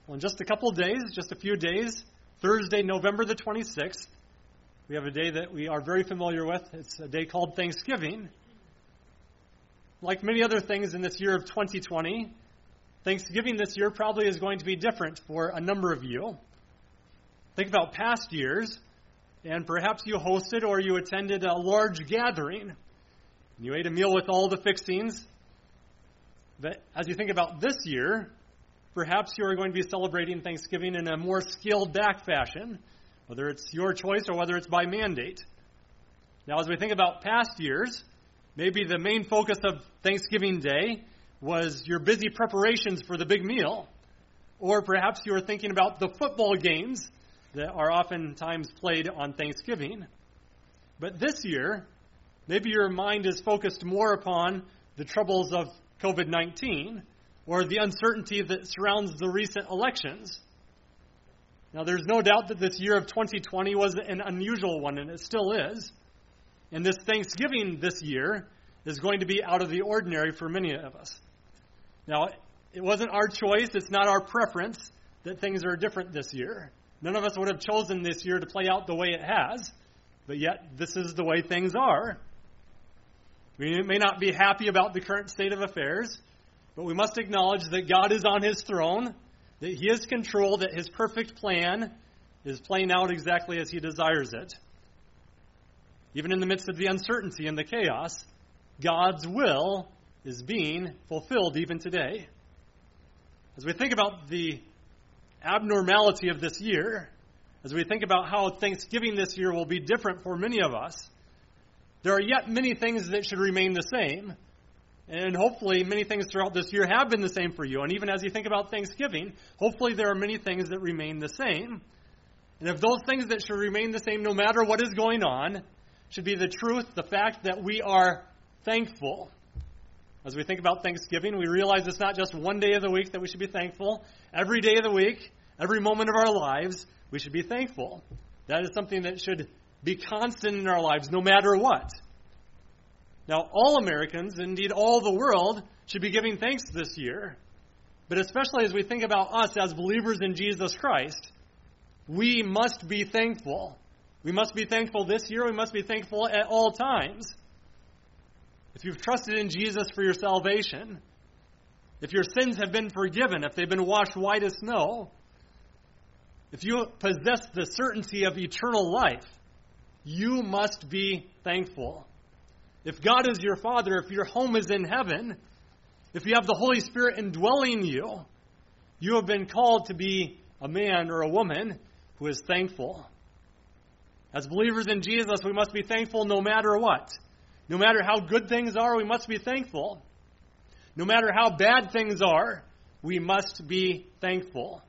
Well, in just a couple of days, just a few days, Thursday, November the 26th, we have a day that we are very familiar with. It's a day called Thanksgiving. Like many other things in this year of 2020, Thanksgiving this year probably is going to be different for a number of you. Think about past years, and perhaps you hosted or you attended a large gathering. You ate a meal with all the fixings. But as you think about this year, perhaps you are going to be celebrating Thanksgiving in a more scaled-back fashion, whether it's your choice or whether it's by mandate. Now, as we think about past years, maybe the main focus of Thanksgiving Day was your busy preparations for the big meal. Or perhaps you were thinking about the football games that are oftentimes played on Thanksgiving. But this year, maybe your mind is focused more upon the troubles of COVID-19 or the uncertainty that surrounds the recent elections. Now, there's no doubt that this year of 2020 was an unusual one, and it still is. And this Thanksgiving this year is going to be out of the ordinary for many of us. Now, it wasn't our choice, it's not our preference that things are different this year. None of us would have chosen this year to play out the way it has, but yet this is the way things are. We may not be happy about the current state of affairs, but we must acknowledge that God is on his throne, that he has control, that his perfect plan is playing out exactly as he desires it. Even in the midst of the uncertainty and the chaos, God's will is being fulfilled even today. As we think about the abnormality of this year, as we think about how Thanksgiving this year will be different for many of us, there are yet many things that should remain the same. And hopefully many things throughout this year have been the same for you. And even as you think about Thanksgiving, hopefully there are many things that remain the same. And if those things that should remain the same no matter what is going on should be the truth, the fact that we are thankful. As we think about Thanksgiving, we realize it's not just one day of the week that we should be thankful. Every day of the week, every moment of our lives, we should be thankful. That is something that should be constant in our lives no matter what. Now, all Americans, indeed all the world, should be giving thanks this year. But especially as we think about us as believers in Jesus Christ, we must be thankful. We must be thankful this year. We must be thankful at all times. If you've trusted in Jesus for your salvation, if your sins have been forgiven, if they've been washed white as snow, if you possess the certainty of eternal life, you must be thankful. If God is your Father, if your home is in heaven, if you have the Holy Spirit indwelling you, you have been called to be a man or a woman who is thankful. As believers in Jesus, we must be thankful no matter what. No matter how good things are, we must be thankful. No matter how bad things are, we must be thankful.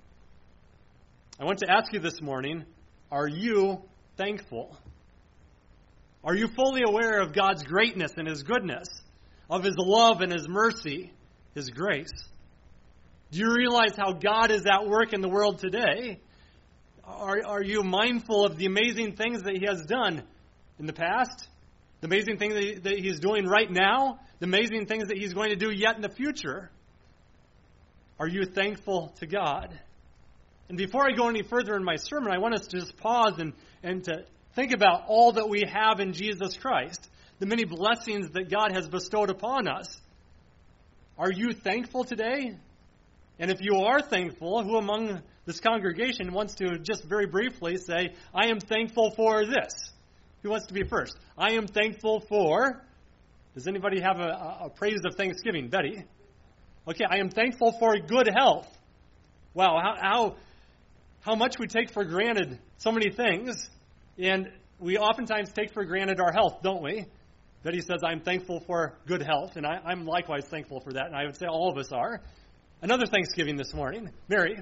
I want to ask you this morning, are you thankful? Are you fully aware of God's greatness and his goodness, of his love and his mercy, his grace? Do you realize how God is at work in the world today? Are you mindful of the amazing things that he has done in the past? The amazing things that he's doing right now? The amazing things that he's going to do yet in the future? Are you thankful to God? And before I go any further in my sermon, I want us to just pause and to think about all that we have in Jesus Christ, the many blessings that God has bestowed upon us. Are you thankful today? And if you are thankful, who among this congregation wants to just very briefly say, I am thankful for this? Who wants to be first? I am thankful for... Does anybody have a praise of Thanksgiving? Betty? Okay, I am thankful for good health. Wow, how much we take for granted so many things. And we oftentimes take for granted our health, don't we? Betty says, I'm thankful for good health, and I'm likewise thankful for that, and I would say all of us are. Another Thanksgiving this morning. Mary?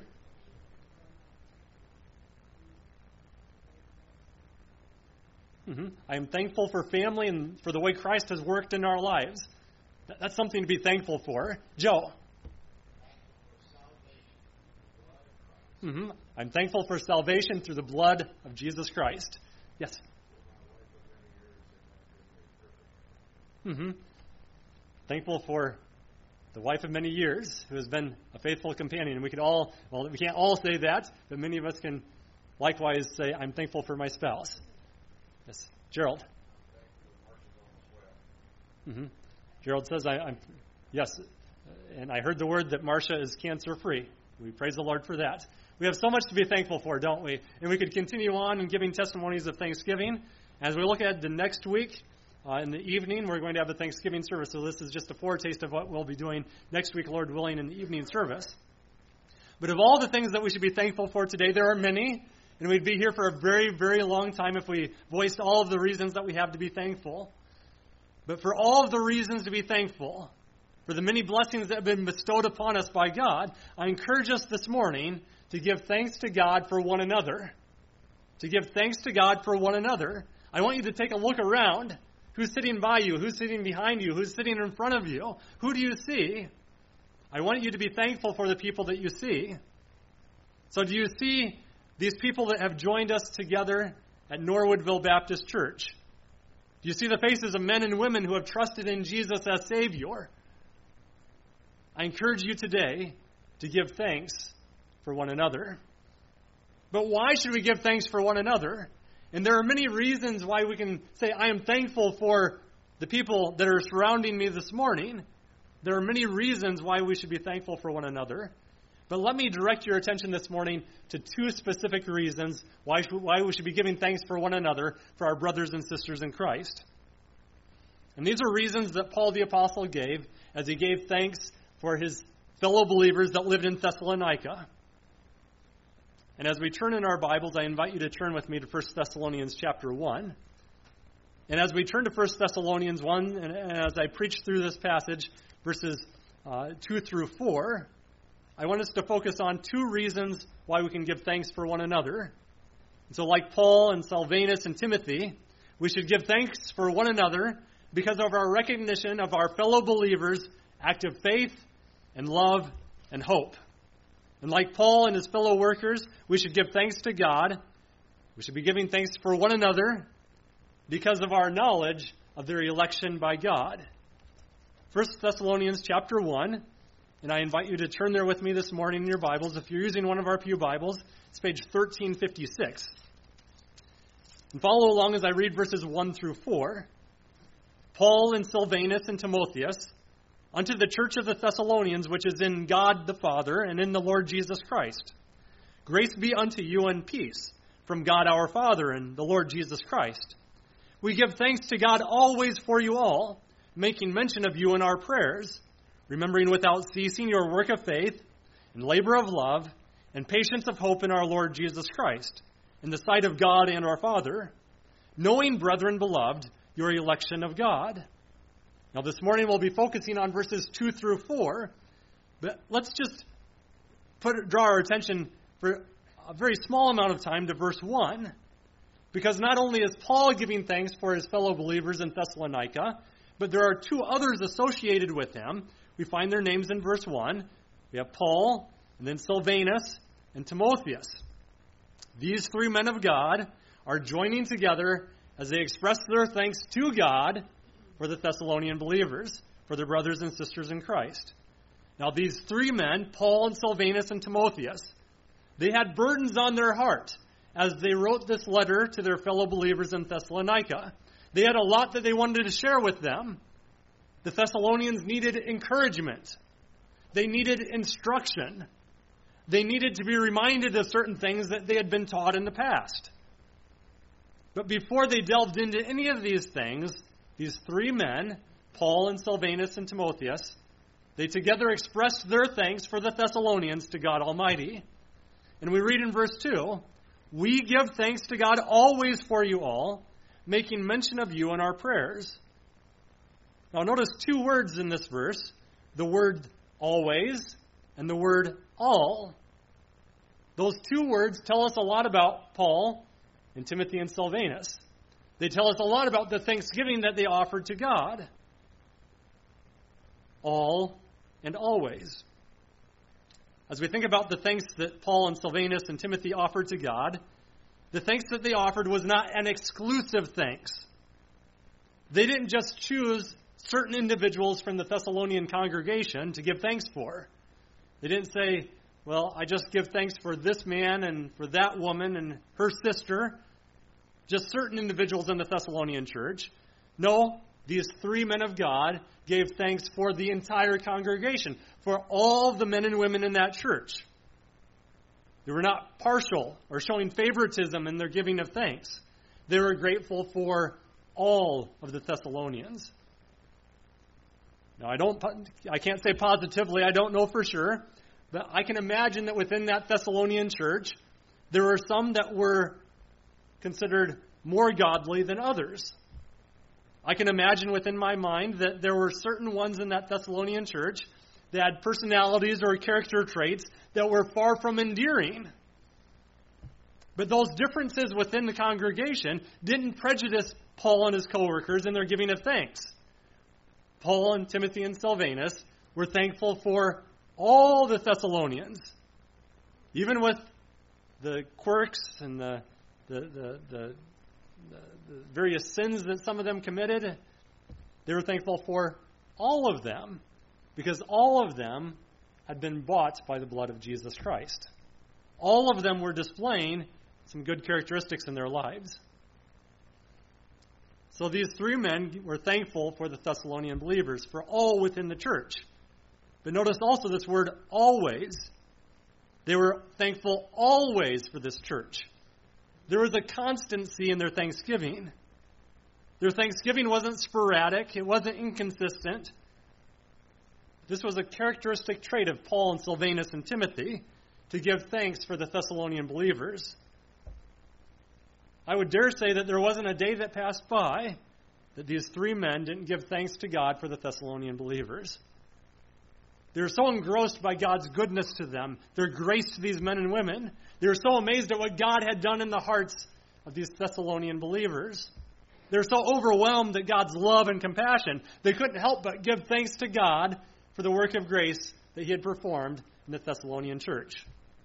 I am thankful for family and for the way Christ has worked in our lives. That's something to be thankful for. Joe? I'm thankful for salvation through the blood of Jesus Christ. Yes? Thankful for the wife of many years, who has been a faithful companion. And we can't all say that, but many of us can likewise say, I'm thankful for my spouse. Yes, Gerald. Mm-hmm. Gerald says, yes, and I heard the word that Marcia is cancer-free. We praise the Lord for that. We have so much to be thankful for, don't we? And we could continue on in giving testimonies of thanksgiving. As we look at the next week, in the evening, we're going to have a Thanksgiving service. So this is just a foretaste of what we'll be doing next week, Lord willing, in the evening service. But of all the things that we should be thankful for today, there are many. And we'd be here for a very, very long time if we voiced all of the reasons that we have to be thankful. But for all of the reasons to be thankful, for the many blessings that have been bestowed upon us by God, I encourage us this morning to give thanks to God for one another. To give thanks to God for one another. I want you to take a look around. Who's sitting by you? Who's sitting behind you? Who's sitting in front of you? Who do you see? I want you to be thankful for the people that you see. So do you see these people that have joined us together at Norwoodville Baptist Church? Do you see the faces of men and women who have trusted in Jesus as Savior? I encourage you today to give thanks for one another. But why should we give thanks for one another? And there are many reasons why we can say, I am thankful for the people that are surrounding me this morning. There are many reasons why we should be thankful for one another. But let me direct your attention this morning to two specific reasons why we should be giving thanks for one another, for our brothers and sisters in Christ. And these are reasons that Paul the Apostle gave as he gave thanks for his fellow believers that lived in Thessalonica. And as we turn in our Bibles, I invite you to turn with me to 1 Thessalonians chapter 1. And as we turn to 1 Thessalonians 1, and as I preach through this passage, verses 2 through 4, I want us to focus on two reasons why we can give thanks for one another. And so like Paul and Silvanus and Timothy, we should give thanks for one another because of our recognition of our fellow believers' active faith and love and hope. And like Paul and his fellow workers, we should give thanks to God. We should be giving thanks for one another because of our knowledge of their election by God. 1 Thessalonians chapter 1, and I invite you to turn there with me this morning in your Bibles. If you're using one of our pew Bibles, it's page 1356. And follow along as I read verses 1 through 4. Paul and Silvanus and Timotheus, unto the church of the Thessalonians, which is in God the Father and in the Lord Jesus Christ. Grace be unto you and peace from God our Father and the Lord Jesus Christ. We give thanks to God always for you all, making mention of you in our prayers, remembering without ceasing your work of faith and labor of love and patience of hope in our Lord Jesus Christ, in the sight of God and our Father, knowing, brethren beloved, your election of God. Now this morning we'll be focusing on verses 2 through 4, but let's just draw our attention for a very small amount of time to verse 1, because not only is Paul giving thanks for his fellow believers in Thessalonica, but there are two others associated with him. We find their names in verse 1. We have Paul, and then Silvanus, and Timotheus. These three men of God are joining together as they express their thanks to God for the Thessalonian believers, for their brothers and sisters in Christ. Now these three men, Paul and Silvanus and Timotheus, they had burdens on their heart as they wrote this letter to their fellow believers in Thessalonica. They had a lot that they wanted to share with them. The Thessalonians needed encouragement. They needed instruction. They needed to be reminded of certain things that they had been taught in the past. But before they delved into any of these things, these three men, Paul and Silvanus and Timotheus, they together expressed their thanks for the Thessalonians to God Almighty. And we read in verse 2, we give thanks to God always for you all, making mention of you in our prayers. Now notice two words in this verse, the word always and the word all. Those two words tell us a lot about Paul and Timothy and Silvanus. They tell us a lot about the thanksgiving that they offered to God. All and always. As we think about the thanks that Paul and Silvanus and Timothy offered to God, the thanks that they offered was not an exclusive thanks. They didn't just choose certain individuals from the Thessalonian congregation to give thanks for. They didn't say, well, I just give thanks for this man and for that woman and her sister, just certain individuals in the Thessalonian church. No, these three men of God gave thanks for the entire congregation, for all the men and women in that church. They were not partial or showing favoritism in their giving of thanks. They were grateful for all of the Thessalonians. Now, I can't say positively, I don't know for sure, but I can imagine that within that Thessalonian church, there were some that were considered more godly than others. I can imagine within my mind that there were certain ones in that Thessalonian church that had personalities or character traits that were far from endearing. But those differences within the congregation didn't prejudice Paul and his co-workers in their giving of thanks. Paul and Timothy and Silvanus were thankful for all the Thessalonians, even with the quirks and the various sins that some of them committed. They were thankful for all of them, because all of them had been bought by the blood of Jesus Christ. All of them were displaying some good characteristics in their lives. So these three men were thankful for the Thessalonian believers, for all within the church. But notice also this word always. They were thankful always for this church. There was a constancy in their thanksgiving. Their thanksgiving wasn't sporadic. It wasn't inconsistent. This was a characteristic trait of Paul and Silvanus and Timothy, to give thanks for the Thessalonian believers. I would dare say that there wasn't a day that passed by that these three men didn't give thanks to God for the Thessalonian believers. They were so engrossed by God's goodness to them, their grace to these men and women. They were so amazed at what God had done in the hearts of these Thessalonian believers. They were so overwhelmed at God's love and compassion, they couldn't help but give thanks to God for the work of grace that He had performed in the Thessalonian church.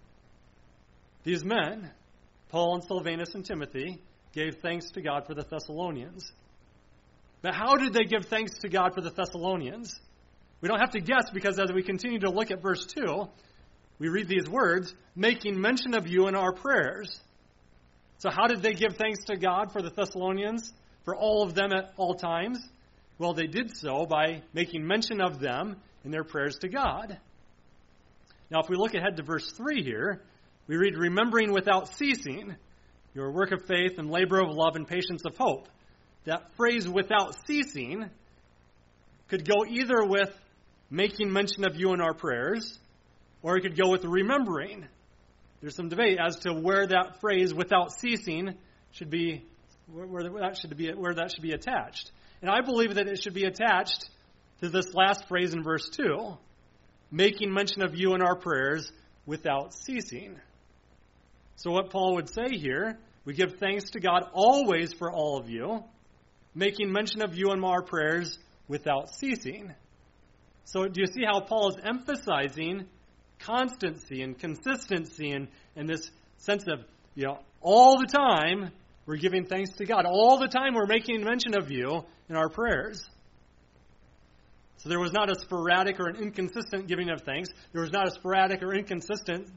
These men, Paul and Silvanus and Timothy, gave thanks to God for the Thessalonians. But how did they give thanks to God for the Thessalonians? We don't have to guess, because as we continue to look at verse 2, we read these words, making mention of you in our prayers. So how did they give thanks to God for the Thessalonians, for all of them at all times? Well, they did so by making mention of them in their prayers to God. Now, if we look ahead to verse 3 here, we read, remembering without ceasing your work of faith and labor of love and patience of hope. That phrase, without ceasing, could go either with making mention of you in our prayers, or it could go with remembering. There's some debate as to where that phrase, without ceasing, should be, where that should be attached. And I believe that it should be attached to this last phrase in verse 2, making mention of you in our prayers without ceasing. So what Paul would say here, we give thanks to God always for all of you, making mention of you in our prayers without ceasing. So do you see how Paul is emphasizing constancy and consistency and this sense of, all the time we're giving thanks to God. All the time we're making mention of you in our prayers. So there was not a sporadic or an inconsistent giving of thanks. There was not a sporadic or inconsistency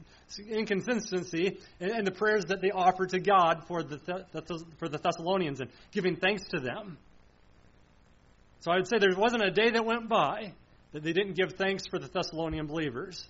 in the prayers that they offered to God for the Thessalonians and giving thanks to them. So I would say there wasn't a day that went by that they didn't give thanks for the Thessalonian believers.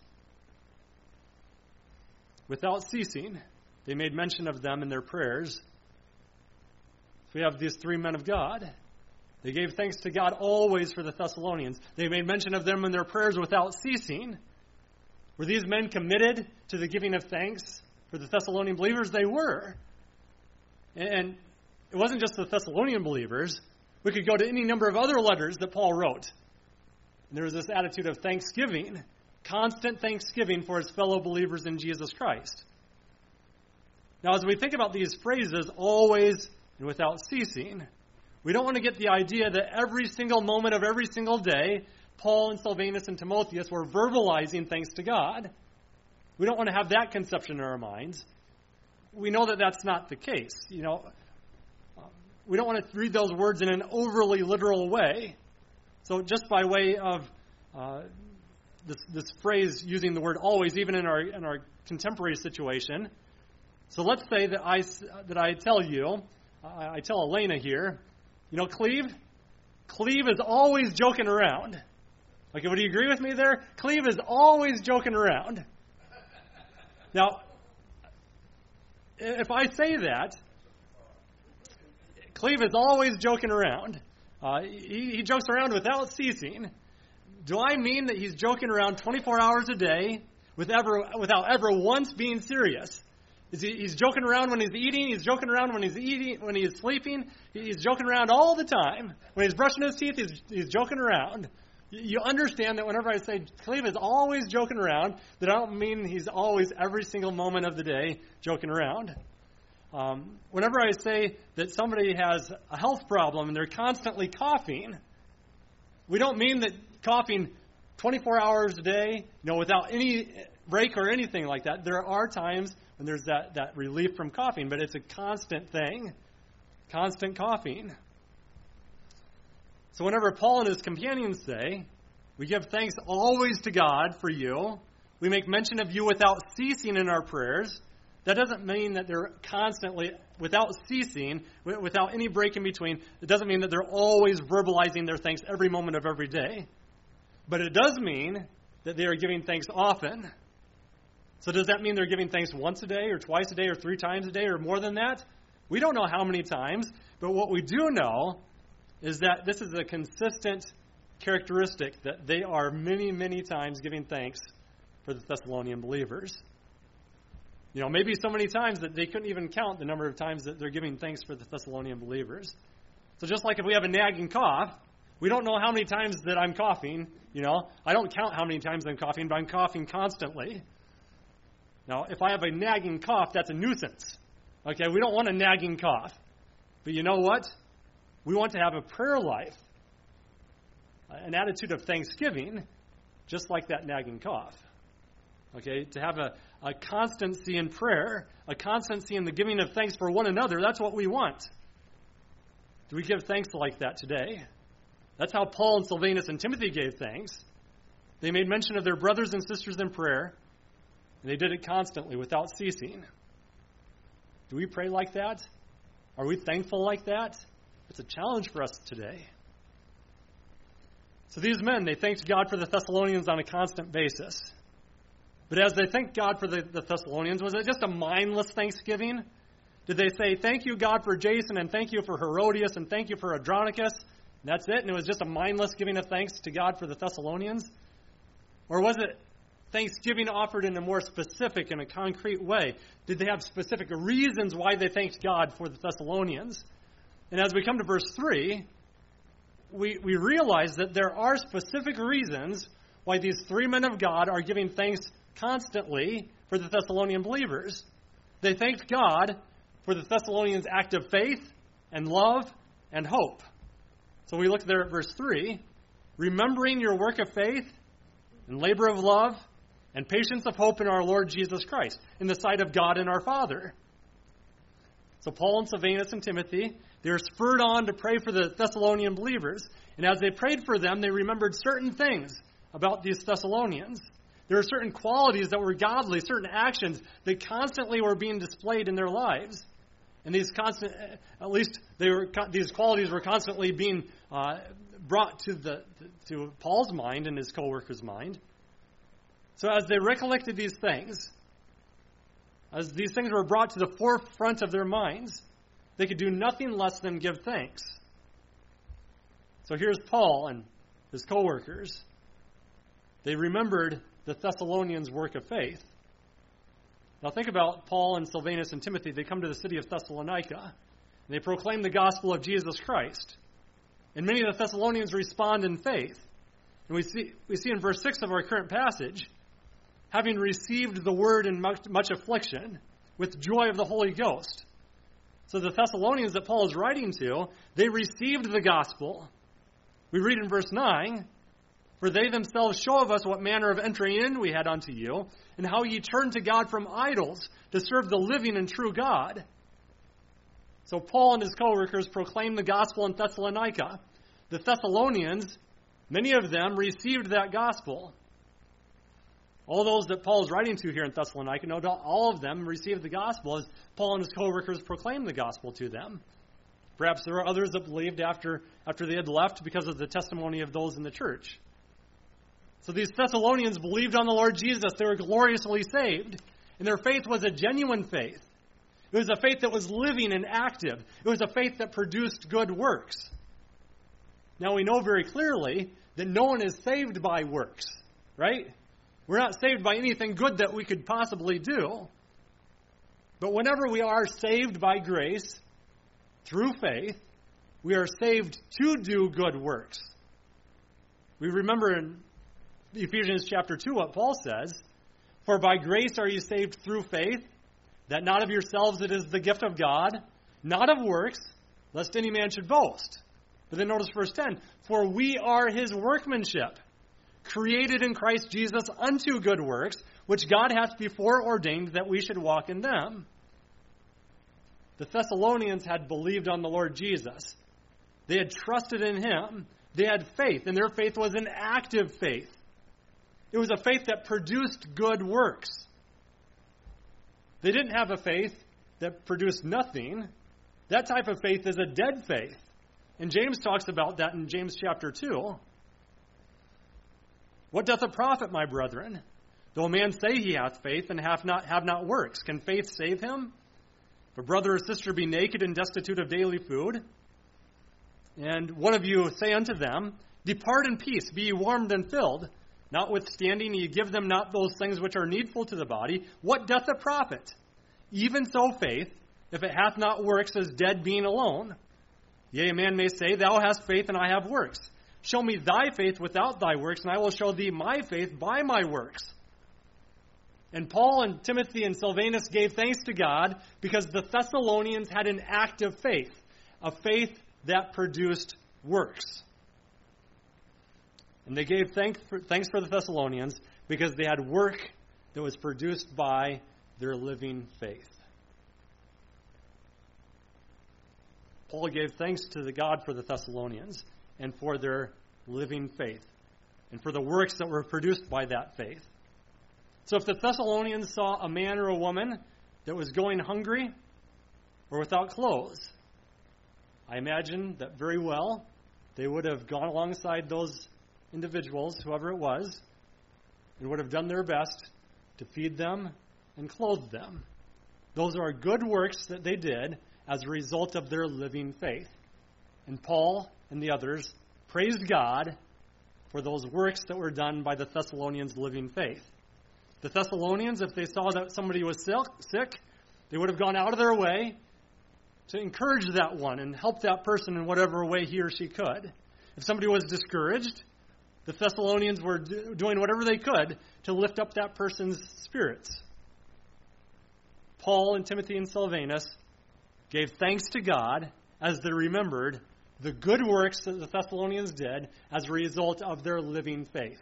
Without ceasing, they made mention of them in their prayers. So we have these three men of God. They gave thanks to God always for the Thessalonians. They made mention of them in their prayers without ceasing. Were these men committed to the giving of thanks for the Thessalonian believers? They were. And it wasn't just the Thessalonian believers. We could go to any number of other letters that Paul wrote. And there was this attitude of thanksgiving, constant thanksgiving for his fellow believers in Jesus Christ. Now, as we think about these phrases, always and without ceasing, we don't want to get the idea that every single moment of every single day, Paul and Silvanus and Timotheus were verbalizing thanks to God. We don't want to have that conception in our minds. We know that that's not the case. We don't want to read those words in an overly literal way. So just by way of this phrase using the word always, even in our contemporary situation. So let's say that I tell you, I tell Elena here, Cleve is always joking around. Okay, would you agree with me there? Cleve is always joking around. Now, if I say that, Cleve is always joking around. He jokes around without ceasing. Do I mean that he's joking around 24 hours a day without ever once being serious? He's joking around when he's eating. He's joking around when he's sleeping. He's joking around all the time. When he's brushing his teeth, he's joking around. You understand that whenever I say Cleve is always joking around, that I don't mean he's always every single moment of the day joking around. Whenever I say that somebody has a health problem and they're constantly coughing, we don't mean that coughing 24 hours a day, without any break or anything like that. There are times when there's that relief from coughing, but it's a constant thing, constant coughing. So whenever Paul and his companions say, we give thanks always to God for you, we make mention of you without ceasing in our prayers, that doesn't mean that they're constantly, without ceasing, without any break in between. It doesn't mean that they're always verbalizing their thanks every moment of every day. But it does mean that they are giving thanks often. So does that mean they're giving thanks once a day or twice a day or 3 times a day or more than that? We don't know how many times, but what we do know is that this is a consistent characteristic, that they are many, many times giving thanks for the Thessalonian believers. Maybe so many times that they couldn't even count the number of times that they're giving thanks for the Thessalonian believers. So just like if we have a nagging cough, we don't know how many times that I'm coughing. I don't count how many times I'm coughing, but I'm coughing constantly. Now, if I have a nagging cough, that's a nuisance. Okay, we don't want a nagging cough. But you know what? We want to have a prayer life, an attitude of thanksgiving, just like that nagging cough. Okay, to have a constancy in prayer, a constancy in the giving of thanks for one another, that's what we want. Do we give thanks like that today? That's how Paul and Silvanus and Timothy gave thanks. They made mention of their brothers and sisters in prayer, and they did it constantly without ceasing. Do we pray like that? Are we thankful like that? It's a challenge for us today. So these men, they thanked God for the Thessalonians on a constant basis. But as they thanked God for the Thessalonians, was it just a mindless thanksgiving? Did they say, thank you, God, for Jason, and thank you for Herodias, and thank you for Andronicus? And that's it, and it was just a mindless giving of thanks to God for the Thessalonians? Or was it thanksgiving offered in a more specific and a concrete way? Did they have specific reasons why they thanked God for the Thessalonians? And as we come to verse 3, we realize that there are specific reasons why these 3 men of God are giving thanks constantly for the Thessalonian believers. They thanked God for the Thessalonians' act of faith and love and hope. So we look there at verse 3, remembering your work of faith and labor of love and patience of hope in our Lord Jesus Christ, in the sight of God and our Father. So Paul and Silvanus and Timothy, they were spurred on to pray for the Thessalonian believers. And as they prayed for them, they remembered certain things about these Thessalonians. There were certain qualities that were godly, certain actions that constantly were being displayed in their lives. And these qualities were constantly being brought to Paul's mind and his co-workers' mind. So as they recollected these things, as these things were brought to the forefront of their minds, they could do nothing less than give thanks. So here's Paul and his co-workers. They remembered the Thessalonians' work of faith. Now think about Paul and Silvanus and Timothy. They come to the city of Thessalonica, and they proclaim the gospel of Jesus Christ. And many of the Thessalonians respond in faith. And we see in verse 6 of our current passage, having received the word in much affliction, with joy of the Holy Ghost. So the Thessalonians that Paul is writing to, they received the gospel. We read in verse 9, for they themselves show of us what manner of entering in we had unto you, and how ye turned to God from idols to serve the living and true God. So Paul and his co-workers proclaimed the gospel in Thessalonica. The Thessalonians Many of them received that gospel. All those that Paul is writing to here in Thessalonica, no doubt all of them received the gospel as Paul and his co-workers proclaimed the gospel to them. Perhaps there were others that believed after they had left because of the testimony of those in the church. So these Thessalonians believed on the Lord Jesus. They were gloriously saved. And their faith was a genuine faith. It was a faith that was living and active. It was a faith that produced good works. Now we know very clearly that no one is saved by works, right? We're not saved by anything good that we could possibly do. But whenever we are saved by grace, through faith, we are saved to do good works. We remember in Ephesians chapter 2 what Paul says, "For by grace are you saved through faith, that not of yourselves it is the gift of God, not of works, lest any man should boast." But then notice verse 10, "For we are his workmanship, created in Christ Jesus unto good works, which God hath before ordained that we should walk in them." The Thessalonians had believed on the Lord Jesus. They had trusted in him. They had faith, and their faith was an active faith. It was a faith that produced good works. They didn't have a faith that produced nothing. That type of faith is a dead faith. And James talks about that in James chapter 2. "What doth it profit, my brethren, though a man say he hath faith and have not works? Can faith save him? If a brother or sister be naked and destitute of daily food, and one of you say unto them, Depart in peace, be ye warmed and filled, notwithstanding ye give them not those things which are needful to the body, what doth it profit? Even so faith, if it hath not works, is dead being alone. Yea, a man may say, Thou hast faith and I have works. Show me thy faith without thy works, and I will show thee my faith by my works." And Paul and Timothy and Silvanus gave thanks to God because the Thessalonians had an active faith, a faith that produced works. And they gave thanks for the Thessalonians because they had work that was produced by their living faith. Paul gave thanks to the God for the Thessalonians and for their living faith, and for the works that were produced by that faith. So if the Thessalonians saw a man or a woman that was going hungry or without clothes, I imagine that very well they would have gone alongside those individuals, whoever it was, and would have done their best to feed them and clothe them. Those are good works that they did as a result of their living faith. And Paul and the others praised God for those works that were done by the Thessalonians' living faith. The Thessalonians, if they saw that somebody was sick, they would have gone out of their way to encourage that one and help that person in whatever way he or she could. If somebody was discouraged, the Thessalonians were doing whatever they could to lift up that person's spirits. Paul and Timothy and Silvanus gave thanks to God as they remembered the good works that the Thessalonians did as a result of their living faith.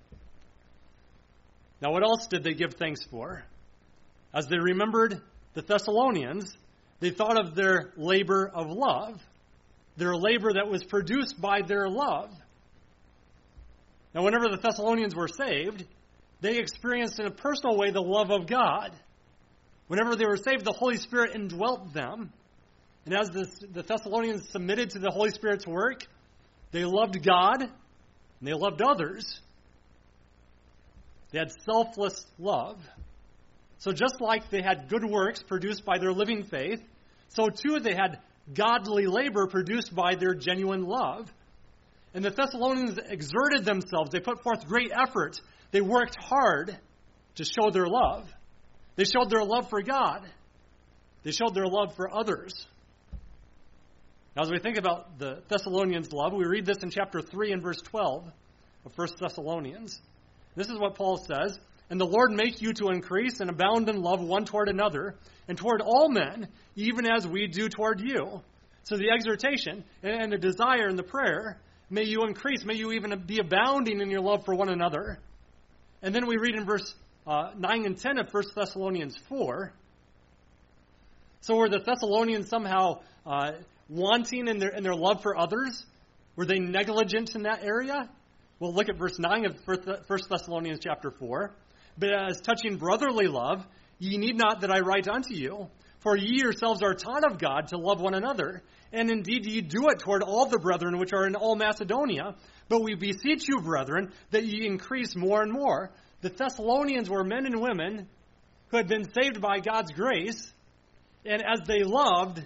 Now, what else did they give thanks for? As they remembered the Thessalonians, they thought of their labor of love, their labor that was produced by their love. Now, whenever the Thessalonians were saved, they experienced in a personal way the love of God. Whenever they were saved, the Holy Spirit indwelt them. And as the Thessalonians submitted to the Holy Spirit's work, they loved God and they loved others. They had selfless love. So just like they had good works produced by their living faith, so too they had godly labor produced by their genuine love. And the Thessalonians exerted themselves. They put forth great effort. They worked hard to show their love. They showed their love for God. They showed their love for others. Now, as we think about the Thessalonians' love, we read this in chapter 3 and verse 12 of 1 Thessalonians. This is what Paul says, "And the Lord make you to increase and abound in love one toward another, and toward all men, even as we do toward you." So the exhortation and the desire and the prayer, may you increase, may you even be abounding in your love for one another. And then we read in verse 9 and 10 of 1 Thessalonians 4. So were the Thessalonians somehow wanting in their love for others? Were they negligent in that area? Well, look at verse 9 of 1 Thessalonians chapter 4. But as touching brotherly love, ye need not that I write unto you, for ye yourselves are taught of God to love one another. And indeed ye do it toward all the brethren which are in all Macedonia. But we beseech you, brethren, that ye increase more and more. The Thessalonians were men and women who had been saved by God's grace. And as they loved,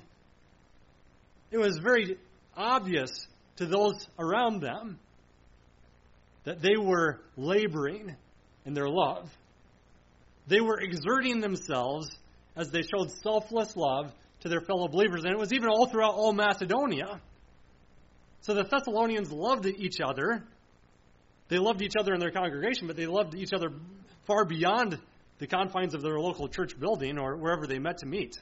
it was very obvious to those around them that they were laboring in their love. They were exerting themselves as they showed selfless love to their fellow believers. And it was even all throughout all Macedonia. So the Thessalonians loved each other. They loved each other in their congregation, but they loved each other far beyond the confines of their local church building or wherever they met to meet.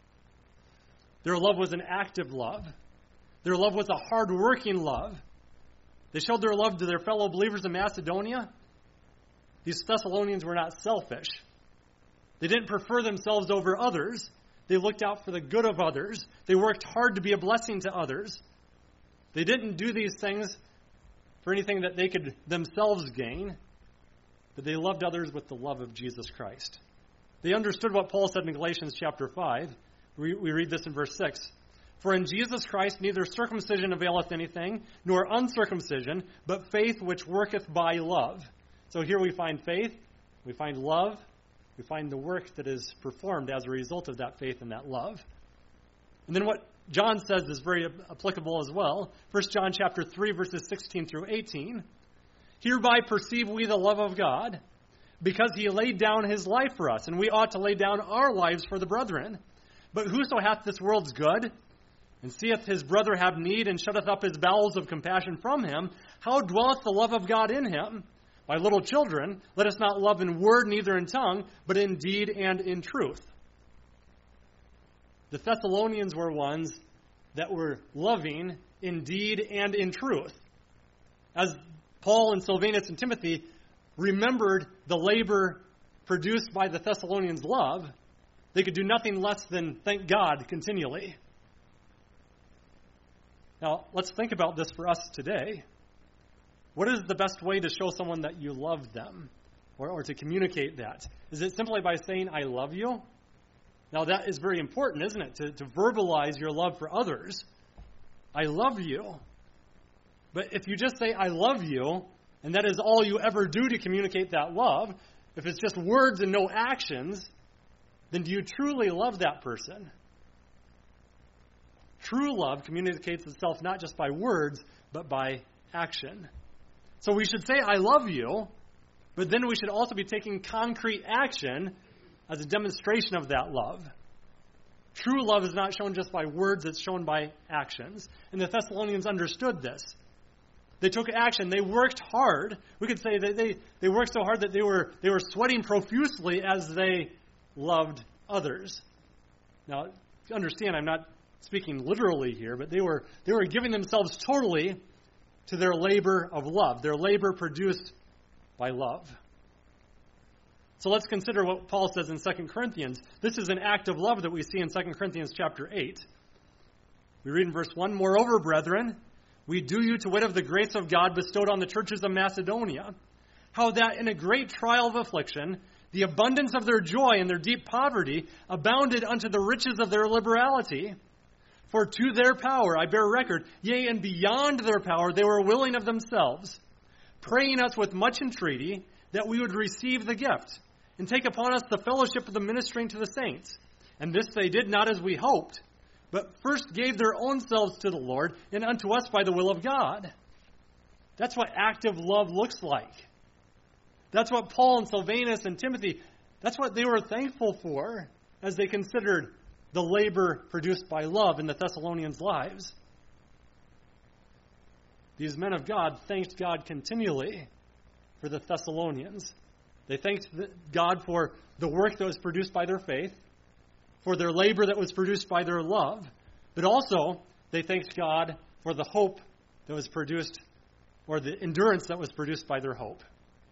Their love was an active love. Their love was a hard-working love. They showed their love to their fellow believers in Macedonia. These Thessalonians were not selfish. They didn't prefer themselves over others. They looked out for the good of others. They worked hard to be a blessing to others. They didn't do these things for anything that they could themselves gain, but they loved others with the love of Jesus Christ. They understood what Paul said in Galatians chapter 5. We read this in verse 6. For in Jesus Christ neither circumcision availeth anything, nor uncircumcision, but faith which worketh by love. So here we find faith, we find love, we find the work that is performed as a result of that faith and that love. And then what John says is very applicable as well. 1 John chapter 3, verses 16 through 18. Hereby perceive we the love of God, because he laid down his life for us, and we ought to lay down our lives for the brethren. But whoso hath this world's good, and seeth his brother have need, and shutteth up his bowels of compassion from him, how dwelleth the love of God in him? My little children, let us not love in word, neither in tongue, but in deed and in truth. The Thessalonians were ones that were loving in deed and in truth. As Paul and Silvanus and Timothy remembered the labor produced by the Thessalonians' love, they could do nothing less than thank God continually. Now, let's think about this for us today. What is the best way to show someone that you love them or to communicate that? Is it simply by saying, I love you? Now, that is very important, isn't it? To verbalize your love for others. I love you. But if you just say, I love you, and that is all you ever do to communicate that love, if it's just words and no actions, then do you truly love that person? True love communicates itself not just by words, but by action. So we should say, I love you, but then we should also be taking concrete action as a demonstration of that love. True love is not shown just by words, it's shown by actions. And the Thessalonians understood this. They took action. They worked hard. We could say that they worked so hard that they were sweating profusely as they loved others. Now, understand, I'm not speaking literally here, but they were giving themselves totally to their labor of love, their labor produced by love. So let's consider what Paul says in 2 Corinthians. This is an act of love that we see in 2 Corinthians chapter 8. We read in verse 1, Moreover, brethren, we do you to wit of the grace of God bestowed on the churches of Macedonia, how that in a great trial of affliction, the abundance of their joy and their deep poverty abounded unto the riches of their liberality. For to their power I bear record, yea, and beyond their power they were willing of themselves, praying us with much entreaty that we would receive the gift, and take upon us the fellowship of the ministering to the saints. And this they did not as we hoped, but first gave their own selves to the Lord, and unto us by the will of God. That's what active love looks like. That's what Paul and Silvanus and Timothy, that's what they were thankful for as they considered the labor produced by love in the Thessalonians' lives. These men of God thanked God continually for the Thessalonians. They thanked God for the work that was produced by their faith, for their labor that was produced by their love, but also they thanked God for the hope that was produced, or the endurance that was produced by their hope.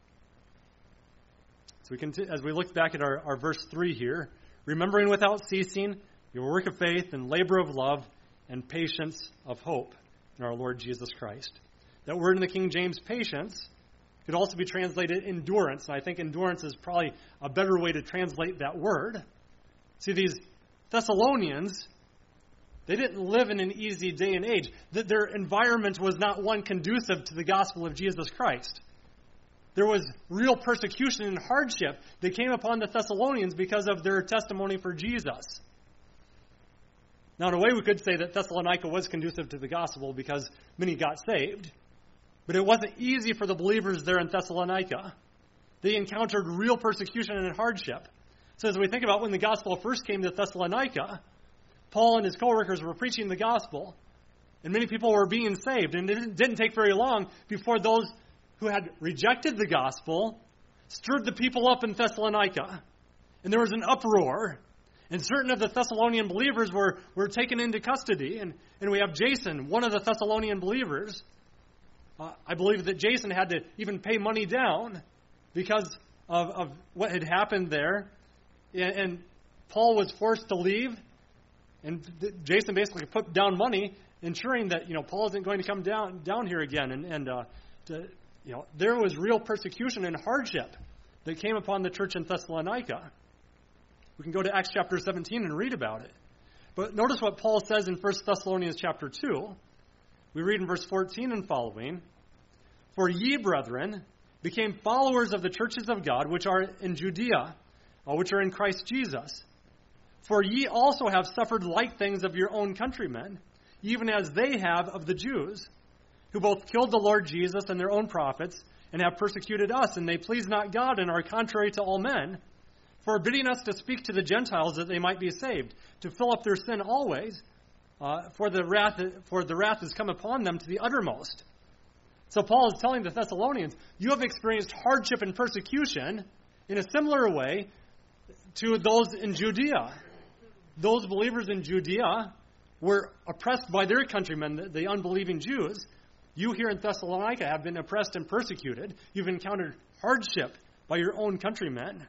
So as we look back at our verse 3 here, remembering without ceasing your work of faith and labor of love and patience of hope in our Lord Jesus Christ. That word in the King James, patience, could also be translated endurance. And I think endurance is probably a better way to translate that word. See, these Thessalonians, they didn't live in an easy day and age. Their environment was not one conducive to the gospel of Jesus Christ. There was real persecution and hardship that came upon the Thessalonians because of their testimony for Jesus. Now, in a way, we could say that Thessalonica was conducive to the gospel because many got saved. But it wasn't easy for the believers there in Thessalonica. They encountered real persecution and hardship. So as we think about when the gospel first came to Thessalonica, Paul and his co-workers were preaching the gospel, and many people were being saved. And it didn't take very long before those who had rejected the gospel stirred the people up in Thessalonica. And there was an uproar. And certain of the Thessalonian believers were taken into custody. And we have Jason, one of the Thessalonian believers. I believe that Jason had to even pay money down because of what had happened there. And Paul was forced to leave. And Jason basically put down money, ensuring that Paul isn't going to come down here again. There was real persecution and hardship that came upon the church in Thessalonica. We can go to Acts chapter 17 and read about it. But notice what Paul says in 1 Thessalonians chapter 2. We read in verse 14 and following, "For ye, brethren, became followers of the churches of God, which are in Judea, which are in Christ Jesus. For ye also have suffered like things of your own countrymen, even as they have of the Jews, who both killed the Lord Jesus and their own prophets, and have persecuted us, and they please not God, and are contrary to all men, forbidding us to speak to the Gentiles that they might be saved, to fill up their sin always, for the wrath has come upon them to the uttermost." So Paul is telling the Thessalonians, you have experienced hardship and persecution in a similar way to those in Judea. Those believers in Judea were oppressed by their countrymen, the unbelieving Jews. You here in Thessalonica have been oppressed and persecuted. You've encountered hardship by your own countrymen.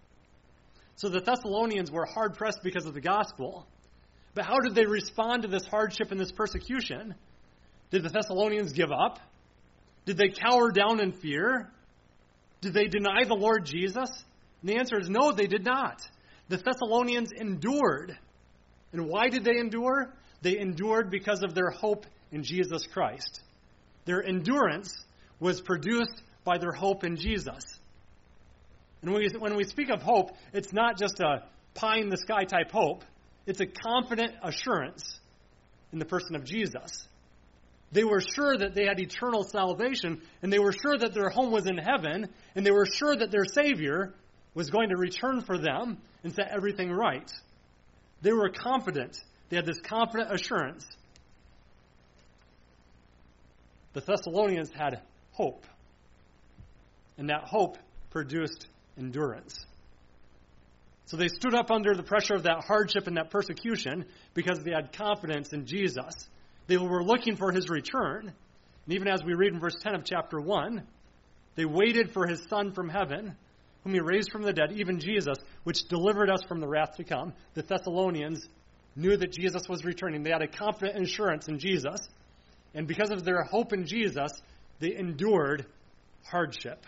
So the Thessalonians were hard-pressed because of the gospel. But how did they respond to this hardship and this persecution? Did the Thessalonians give up? Did they cower down in fear? Did they deny the Lord Jesus? And the answer is no, they did not. The Thessalonians endured. And why did they endure? They endured because of their hope in Jesus Christ. Their endurance was produced by their hope in Jesus. And when we speak of hope, it's not just a pie-in-the-sky type hope. It's a confident assurance in the person of Jesus. They were sure that they had eternal salvation, and they were sure that their home was in heaven, and they were sure that their Savior was going to return for them and set everything right. They were confident. They had this confident assurance. The Thessalonians had hope, and that hope produced endurance. So they stood up under the pressure of that hardship and that persecution because they had confidence in Jesus. They were looking for his return. And even as we read in verse 10 of chapter 1, they waited for his Son from heaven, whom he raised from the dead, even Jesus, which delivered us from the wrath to come. The Thessalonians knew that Jesus was returning. They had a confident assurance in Jesus. And because of their hope in Jesus, they endured hardship.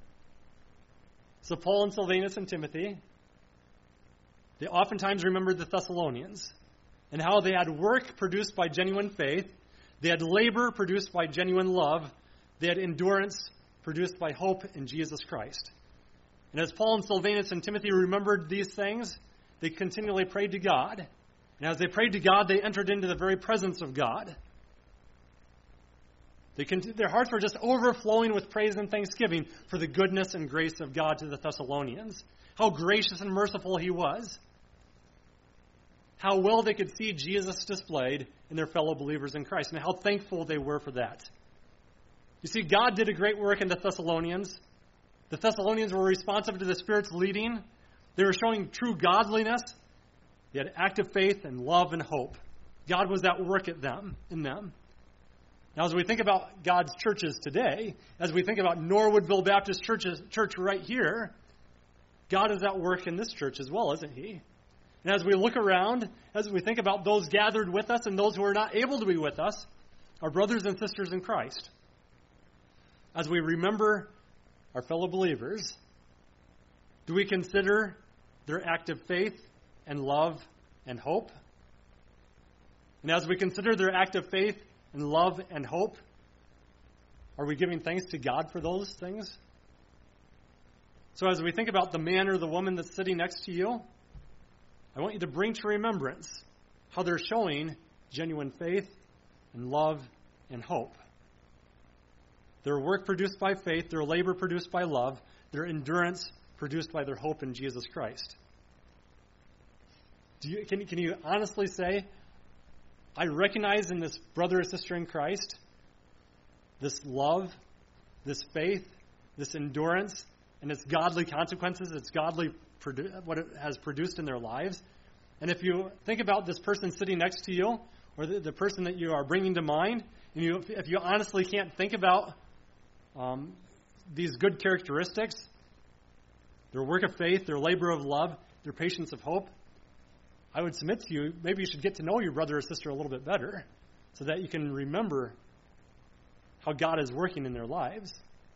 So Paul and Silvanus and Timothy, they oftentimes remembered the Thessalonians and how they had work produced by genuine faith. They had labor produced by genuine love. They had endurance produced by hope in Jesus Christ. And as Paul and Silvanus and Timothy remembered these things, they continually prayed to God. And as they prayed to God, they entered into the very presence of God. Their hearts were just overflowing with praise and thanksgiving for the goodness and grace of God to the Thessalonians. How gracious and merciful he was. How well they could see Jesus displayed in their fellow believers in Christ, and how thankful they were for that. You see, God did a great work in the Thessalonians. The Thessalonians were responsive to the Spirit's leading. They were showing true godliness. They had active faith and love and hope. God was at work in them. Now, as we think about God's churches today, as we think about Norwoodville Baptist Church right here, God is at work in this church as well, isn't he? And as we look around, as we think about those gathered with us and those who are not able to be with us, our brothers and sisters in Christ. as we remember our fellow believers, do we consider their active faith and love and hope? And as we consider their active faith and love and hope, are we giving thanks to God for those things? So as we think about the man or the woman that's sitting next to you, I want you to bring to remembrance how they're showing genuine faith and love and hope. Their work produced by faith, their labor produced by love, their endurance produced by their hope in Jesus Christ. Can you honestly say, I recognize in this brother or sister in Christ this love, this faith, this endurance, and its godly consequences, its godly what it has produced in their lives? And if you think about this person sitting next to you, or the person that you are bringing to mind, and if you honestly can't think about these good characteristics, their work of faith, their labor of love, their patience of hope, I would submit to you, maybe you should get to know your brother or sister a little bit better so that you can remember how God is working in their lives.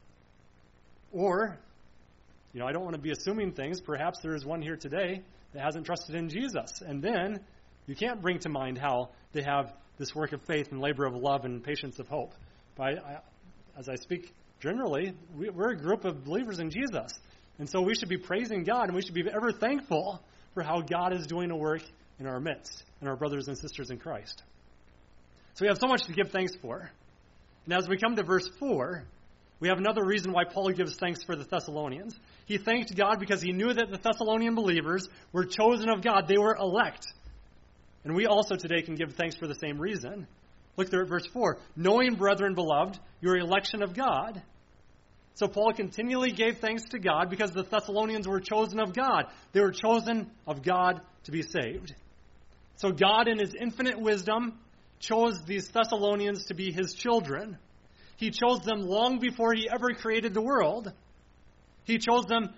Or, I don't want to be assuming things. Perhaps there is one here today that hasn't trusted in Jesus. And then you can't bring to mind how they have this work of faith and labor of love and patience of hope. But as I speak generally, we're a group of believers in Jesus. And so we should be praising God, and we should be ever thankful for how God is doing a work in our midst, and our brothers and sisters in Christ. So we have so much to give thanks for. And as we come to verse 4, we have another reason why Paul gives thanks for the Thessalonians. He thanked God because he knew that the Thessalonian believers were chosen of God. They were elect. And we also today can give thanks for the same reason. Look there at verse 4. Knowing, brethren beloved, your election of God. So Paul continually gave thanks to God because the Thessalonians were chosen of God. They were chosen of God to be saved. So God, in his infinite wisdom, chose these Thessalonians to be his children. He chose them long before he ever created the world. He chose them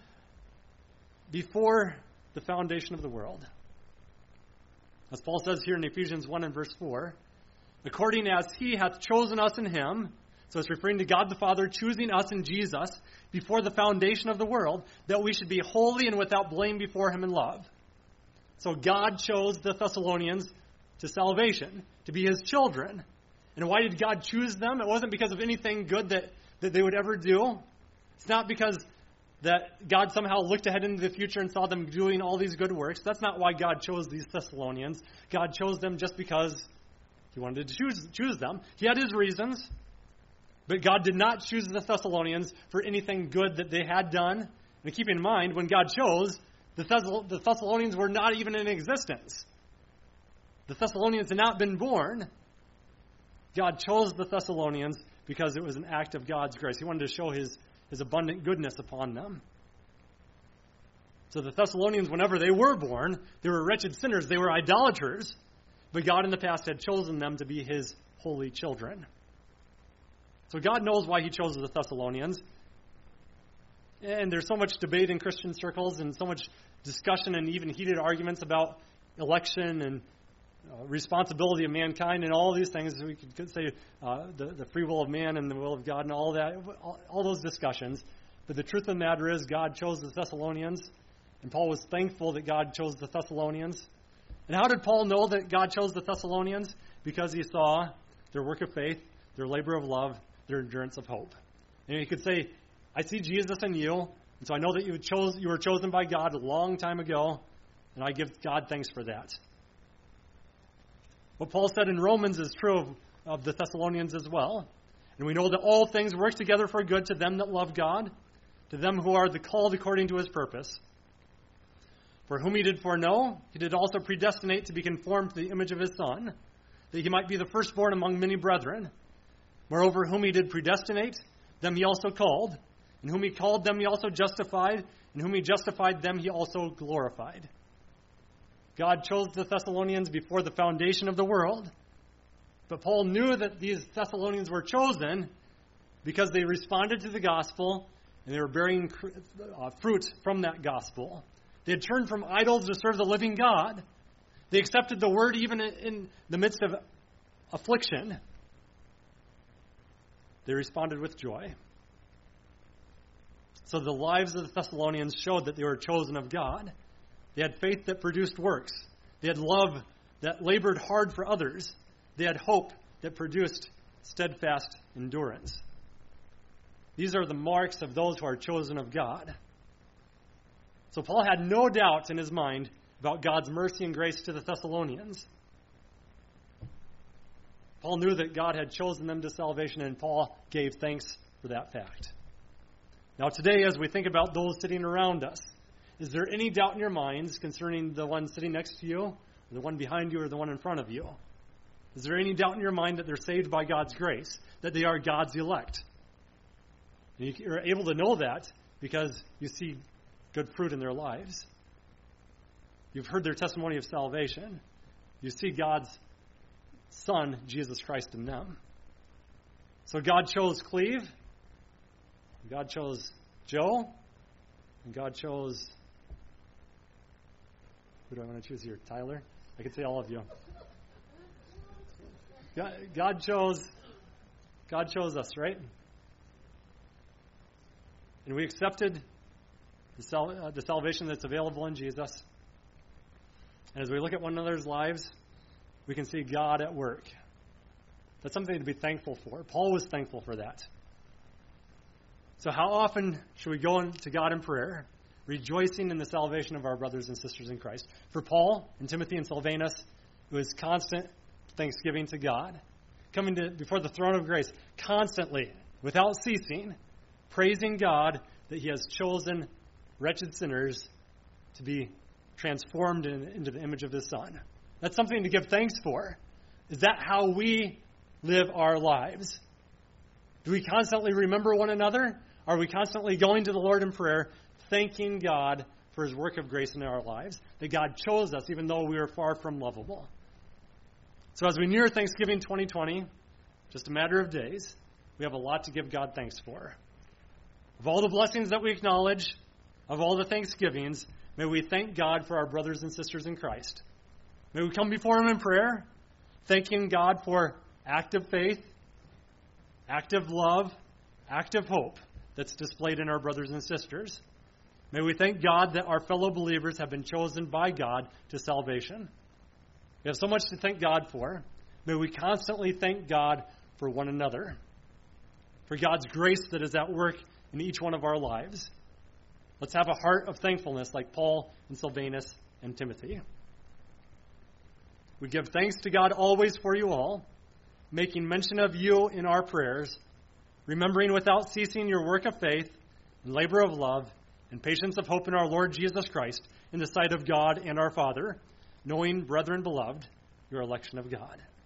before the foundation of the world. As Paul says here in Ephesians 1 and verse 4, according as he hath chosen us in him, so it's referring to God the Father choosing us in Jesus before the foundation of the world, that we should be holy and without blame before him in love. So God chose the Thessalonians to salvation, to be his children. And why did God choose them? It wasn't because of anything good that they would ever do. It's not because that God somehow looked ahead into the future and saw them doing all these good works. That's not why God chose these Thessalonians. God chose them just because he wanted to choose them. He had his reasons. But God did not choose the Thessalonians for anything good that they had done. And keep in mind, when God chose, the Thessalonians were not even in existence. The Thessalonians had not been born. God chose the Thessalonians because it was an act of God's grace. He wanted to show his abundant goodness upon them. So the Thessalonians, whenever they were born, they were wretched sinners. They were idolaters. But God in the past had chosen them to be his holy children. So God knows why he chose the Thessalonians. And there's so much debate in Christian circles and so much discussion and even heated arguments about election and responsibility of mankind and all these things. We could say the free will of man and the will of God and all that, all those discussions. But the truth of the matter is God chose the Thessalonians, and Paul was thankful that God chose the Thessalonians. And how did Paul know that God chose the Thessalonians? Because he saw their work of faith, their labor of love, their endurance of hope. And he could say, I see Jesus in you, and so I know that you were chosen by God a long time ago, and I give God thanks for that. What Paul said in Romans is true of the Thessalonians as well. And we know that all things work together for good to them that love God, to them who are the called according to his purpose. For whom he did foreknow, he did also predestinate to be conformed to the image of his Son, that he might be the firstborn among many brethren. Moreover, whom he did predestinate, them he also called. And whom he called, them he also justified. And whom he justified, them he also glorified. God chose the Thessalonians before the foundation of the world. But Paul knew that these Thessalonians were chosen because they responded to the gospel and they were bearing fruit from that gospel. They had turned from idols to serve the living God. They accepted the word even in the midst of affliction. They responded with joy. So the lives of the Thessalonians showed that they were chosen of God. They had faith that produced works. They had love that labored hard for others. They had hope that produced steadfast endurance. These are the marks of those who are chosen of God. So Paul had no doubt in his mind about God's mercy and grace to the Thessalonians. Paul knew that God had chosen them to salvation, and Paul gave thanks for that fact. Now today, as we think about those sitting around us, is there any doubt in your minds concerning the one sitting next to you, or the one behind you, or the one in front of you? Is there any doubt in your mind that they're saved by God's grace, that they are God's elect? And you're able to know that because you see good fruit in their lives. You've heard their testimony of salvation. You see God's Son, Jesus Christ, in them. So God chose Cleve, God chose Joe, and God chose, who do I want to choose here? Tyler? I could say all of you. God chose us, right? And we accepted the salvation that's available in Jesus. And as we look at one another's lives, we can see God at work. That's something to be thankful for. Paul was thankful for that. So how often should we go to God in prayer, rejoicing in the salvation of our brothers and sisters in Christ? For Paul and Timothy and Silvanus, it was constant thanksgiving to God, coming before the throne of grace constantly, without ceasing, praising God that He has chosen wretched sinners to be transformed into the image of His Son. That's something to give thanks for. Is that how we live our lives? Do we constantly remember one another? Are we constantly going to the Lord in prayer, thanking God for His work of grace in our lives, that God chose us even though we are far from lovable? So as we near Thanksgiving 2020, just a matter of days, we have a lot to give God thanks for. Of all the blessings that we acknowledge, of all the thanksgivings, may we thank God for our brothers and sisters in Christ. May we come before Him in prayer, thanking God for active faith, active love, active hope that's displayed in our brothers and sisters. May we thank God that our fellow believers have been chosen by God to salvation. We have so much to thank God for. May we constantly thank God for one another, for God's grace that is at work in each one of our lives. Let's have a heart of thankfulness like Paul and Silvanus and Timothy. We give thanks to God always for you all, making mention of you in our prayers, remembering without ceasing your work of faith and labor of love and patience of hope in our Lord Jesus Christ in the sight of God and our Father, knowing, brethren beloved, your election of God.